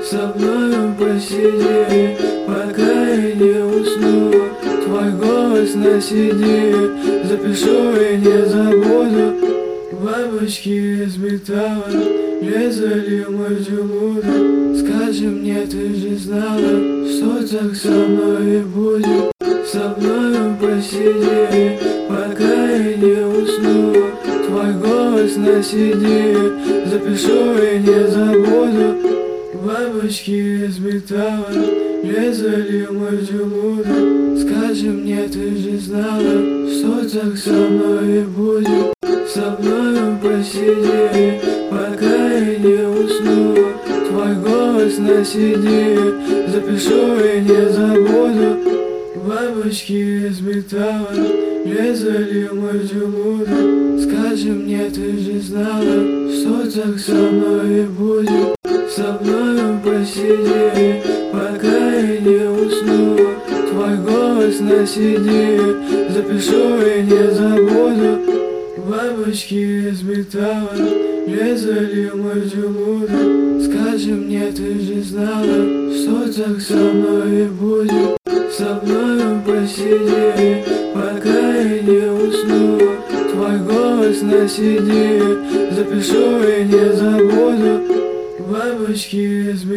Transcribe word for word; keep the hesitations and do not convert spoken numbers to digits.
Со мною посиди, пока я не усну. Твой голос на си ди запишу и не забуду. Бабочки из металла резали мой желудок. Скажи мне, ты же знала, что так со мной и будет. Со мною посиди, пока я не усну. Твой голос на си ди запишу и не забуду. Бабочки из металла резали мой желудок. Скажи мне, ты же знала, что так со мной и будет. Со мною посиди, пока я не усну. Твой голос на си ди запишу и не забуду. Бабочки из металла резали мой желудок. Скажи мне, ты же знала, что так со мной и будет. Со мною посиди, пока я не усну. Твой голос на си ди запишу и не забуду. Бабочки из металла резали мой желудок. Скажи мне, ты же знала, что так со мной и будет. Со мною посиди, пока я не усну. Твой голос на си ди запишу и не забуду. Бабочки из металла.